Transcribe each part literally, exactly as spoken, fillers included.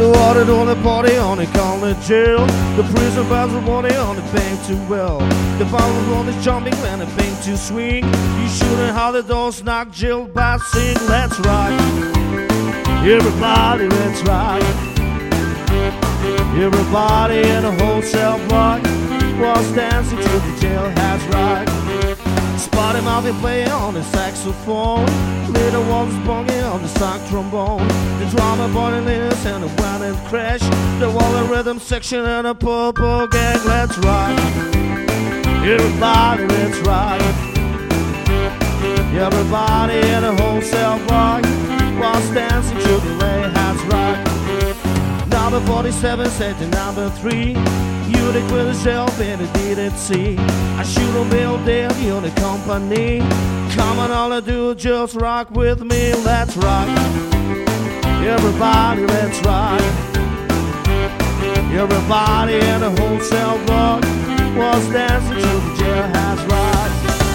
Water on the party on the corner jail. The prison bells are warning on the bank too well. The bottle on is jumping when the bank to swing. You shooting how the doors knock Jill by sing. Let's rock, everybody, let's rock. Everybody in the wholesale block was dancing to the jailhouse rock. Spotty Mouth playing on the saxophone. Little ones bonging on the sax trombone. The drummer boy Linus and the wind and crash. The wall rhythm section and the purple gang. Let's rock, everybody, let's rock. Everybody in the wholesale block was dancing to the jailhouse rock. Number forty-seven said to number three, you the greatest jail in the D D C. I shoot a bill there, you're the company. Come on, all I do, just rock with me. Let's rock, everybody, let's rock. Everybody in the wholesale block was dancing to the jailhouse rock.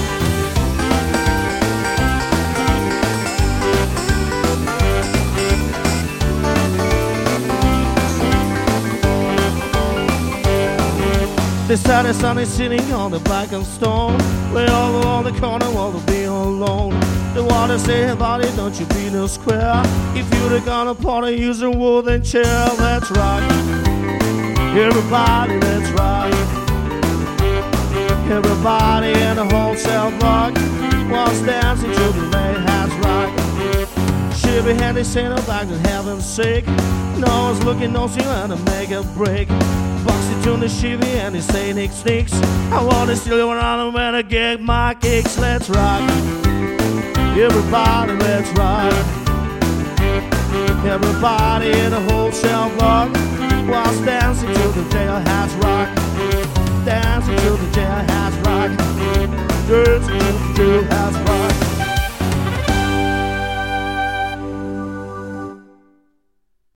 They started sunny sitting on the back of stone. Lay all on the corner while they be alone. The water say about it, don't you be no square. If you're gonna party, use a wooden chair. Let's rock, everybody, let's rock. Everybody in the wholesale block was dancing to the jailhouse rock. She be handy saying about the heaven's sake. No one's looking, no see how to make a break. Boxy tune the Chevy and they say Nick sneaks. I wanna steal you around when I get my kicks. Let's rock, everybody, let's rock. Everybody in the wholesale block was dancing to the jailhouse rock.